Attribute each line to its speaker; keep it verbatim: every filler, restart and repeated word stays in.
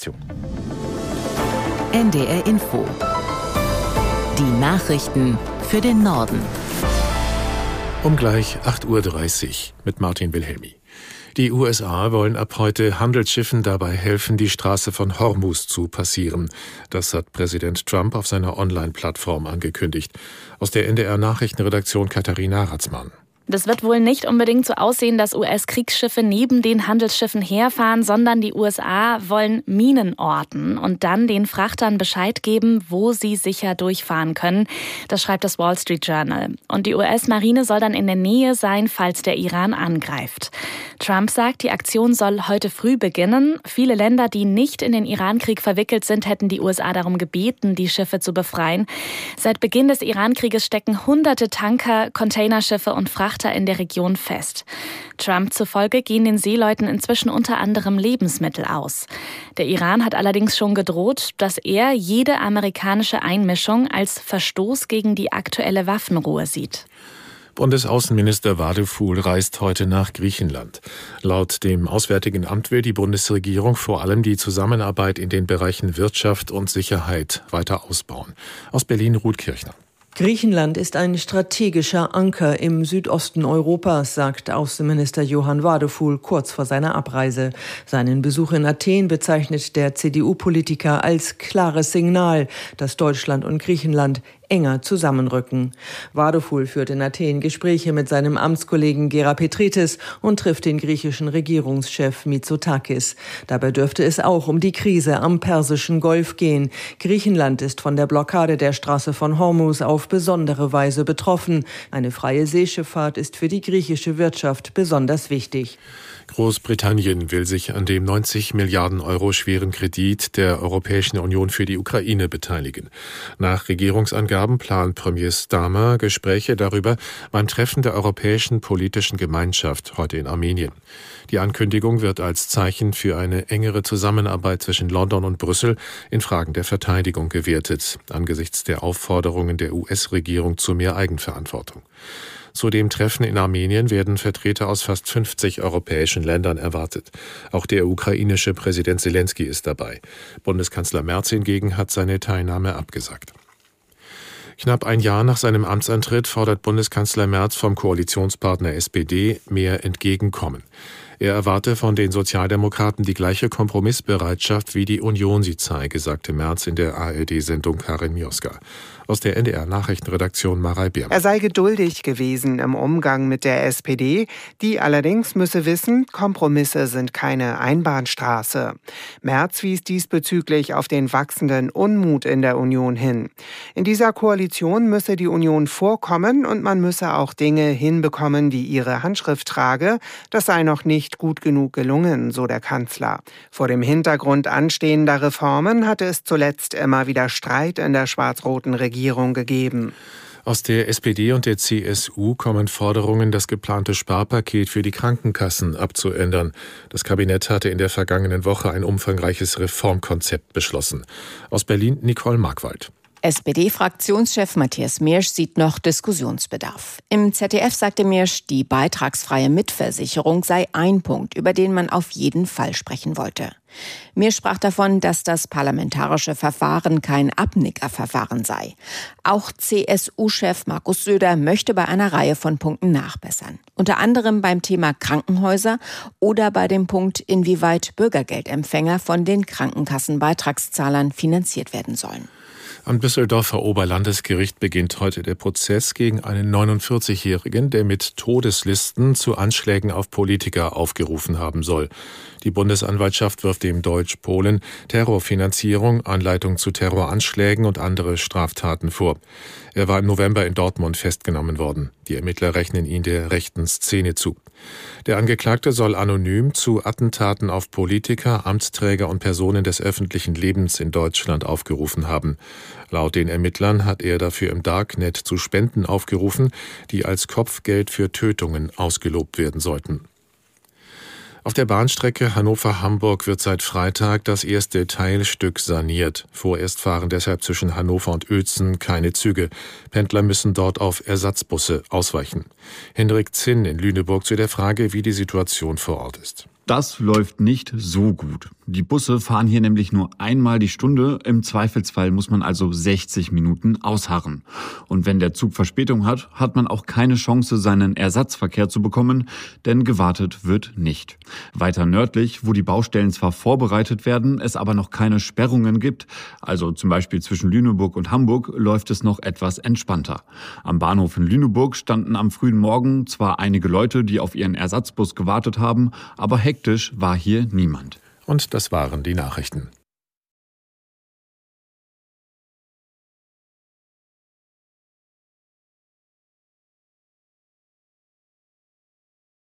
Speaker 1: Redaktion.
Speaker 2: N D R Info. Die Nachrichten für den Norden.
Speaker 1: Um gleich acht Uhr dreißig mit Martin Wilhelmi. Die U S A wollen ab heute Handelsschiffen dabei helfen, die Straße von Hormuz zu passieren. Das hat Präsident Trump auf seiner Online-Plattform angekündigt. Aus der N D R-Nachrichtenredaktion Katharina Ratzmann.
Speaker 3: Das wird wohl nicht unbedingt so aussehen, dass U S-Kriegsschiffe neben den Handelsschiffen herfahren, sondern die U S A wollen Minen orten und dann den Frachtern Bescheid geben, wo sie sicher durchfahren können. Das schreibt das Wall Street Journal. Und die U S-Marine soll dann in der Nähe sein, falls der Iran angreift. Trump sagt, die Aktion soll heute früh beginnen. Viele Länder, die nicht in den Irankrieg verwickelt sind, hätten die U S A darum gebeten, die Schiffe zu befreien. Seit Beginn des Irankrieges stecken hunderte Tanker, Containerschiffe und Frachter in der Region fest. Trump zufolge gehen den Seeleuten inzwischen unter anderem Lebensmittel aus. Der Iran hat allerdings schon gedroht, dass er jede amerikanische Einmischung als Verstoß gegen die aktuelle Waffenruhe sieht.
Speaker 1: Bundesaußenminister Wadeful reist heute nach Griechenland. Laut dem Auswärtigen Amt will die Bundesregierung vor allem die Zusammenarbeit in den Bereichen Wirtschaft und Sicherheit weiter ausbauen. Aus Berlin Ruth Kirchner.
Speaker 4: Griechenland ist ein strategischer Anker im Südosten Europas, sagt Außenminister Johann Wadeful kurz vor seiner Abreise. Seinen Besuch in Athen bezeichnet der C D U-Politiker als klares Signal, dass Deutschland und Griechenland enger zusammenrücken. Wadeful führt in Athen Gespräche mit seinem Amtskollegen Gerapetritis und trifft den griechischen Regierungschef Mitsotakis. Dabei dürfte es auch um die Krise am Persischen Golf gehen. Griechenland ist von der Blockade der Straße von Hormuz auf besondere Weise betroffen. Eine freie Seeschifffahrt ist für die griechische Wirtschaft besonders wichtig.
Speaker 1: Großbritannien will sich an dem neunzig Milliarden Euro schweren Kredit der Europäischen Union für die Ukraine beteiligen. Nach Regierungsangaben plant Premier Starmer Gespräche darüber beim Treffen der Europäischen Politischen Gemeinschaft heute in Armenien. Die Ankündigung wird als Zeichen für eine engere Zusammenarbeit zwischen London und Brüssel in Fragen der Verteidigung gewertet, angesichts der Aufforderungen der U S-Regierung zu mehr Eigenverantwortung. Zu dem Treffen in Armenien werden Vertreter aus fast fünfzig europäischen Ländern erwartet. Auch der ukrainische Präsident Selenskyj ist dabei. Bundeskanzler Merz hingegen hat seine Teilnahme abgesagt. Knapp ein Jahr nach seinem Amtsantritt fordert Bundeskanzler Merz vom Koalitionspartner S P D mehr Entgegenkommen. Er erwarte von den Sozialdemokraten die gleiche Kompromissbereitschaft, wie die Union sie zeige, sagte Merz in der A R D-Sendung Karin Mioska. Aus der N D R-Nachrichtenredaktion Marei Beermann.
Speaker 5: Er sei geduldig gewesen im Umgang mit der S P D. Die allerdings müsse wissen, Kompromisse sind keine Einbahnstraße. Merz wies diesbezüglich auf den wachsenden Unmut in der Union hin. In dieser Koalition müsse die Union vorkommen und man müsse auch Dinge hinbekommen, die ihre Handschrift trage. Das sei noch nicht gut genug gelungen, so der Kanzler. Vor dem Hintergrund anstehender Reformen hatte es zuletzt immer wieder Streit in der schwarz-roten Regierung gegeben.
Speaker 1: Aus der S P D und der C S U kommen Forderungen, das geplante Sparpaket für die Krankenkassen abzuändern. Das Kabinett hatte in der vergangenen Woche ein umfangreiches Reformkonzept beschlossen. Aus Berlin Nicole Markwald.
Speaker 6: S P D-Fraktionschef Matthias Miersch sieht noch Diskussionsbedarf. Im Z D F sagte Miersch, die beitragsfreie Mitversicherung sei ein Punkt, über den man auf jeden Fall sprechen wollte. Miersch sprach davon, dass das parlamentarische Verfahren kein Abnickerverfahren sei. Auch C S U-Chef Markus Söder möchte bei einer Reihe von Punkten nachbessern. Unter anderem beim Thema Krankenhäuser oder bei dem Punkt, inwieweit Bürgergeldempfänger von den Krankenkassenbeitragszahlern finanziert werden sollen.
Speaker 1: Am Düsseldorfer Oberlandesgericht beginnt heute der Prozess gegen einen neunundvierzigjährigen, der mit Todeslisten zu Anschlägen auf Politiker aufgerufen haben soll. Die Bundesanwaltschaft wirft dem Deutsch-Polen Terrorfinanzierung, Anleitung zu Terroranschlägen und andere Straftaten vor. Er war im November in Dortmund festgenommen worden. Die Ermittler rechnen ihn der rechten Szene zu. Der Angeklagte soll anonym zu Attentaten auf Politiker, Amtsträger und Personen des öffentlichen Lebens in Deutschland aufgerufen haben. Laut den Ermittlern hat er dafür im Darknet zu Spenden aufgerufen, die als Kopfgeld für Tötungen ausgelobt werden sollten. Auf der Bahnstrecke Hannover-Hamburg wird seit Freitag das erste Teilstück saniert. Vorerst fahren deshalb zwischen Hannover und Uelzen keine Züge. Pendler müssen dort auf Ersatzbusse ausweichen. Hendrik Zinn in Lüneburg zu der Frage, wie die Situation vor Ort ist.
Speaker 7: Das läuft nicht so gut. Die Busse fahren hier nämlich nur einmal die Stunde. Im Zweifelsfall muss man also sechzig Minuten ausharren. Und wenn der Zug Verspätung hat, hat man auch keine Chance, seinen Ersatzverkehr zu bekommen, denn gewartet wird nicht. Weiter nördlich, wo die Baustellen zwar vorbereitet werden, es aber noch keine Sperrungen gibt, also zum Beispiel zwischen Lüneburg und Hamburg, läuft es noch etwas entspannter. Am Bahnhof in Lüneburg standen am frühen Morgen zwar einige Leute, die auf ihren Ersatzbus gewartet haben, aber hektisch war hier niemand.
Speaker 1: Und das waren die Nachrichten.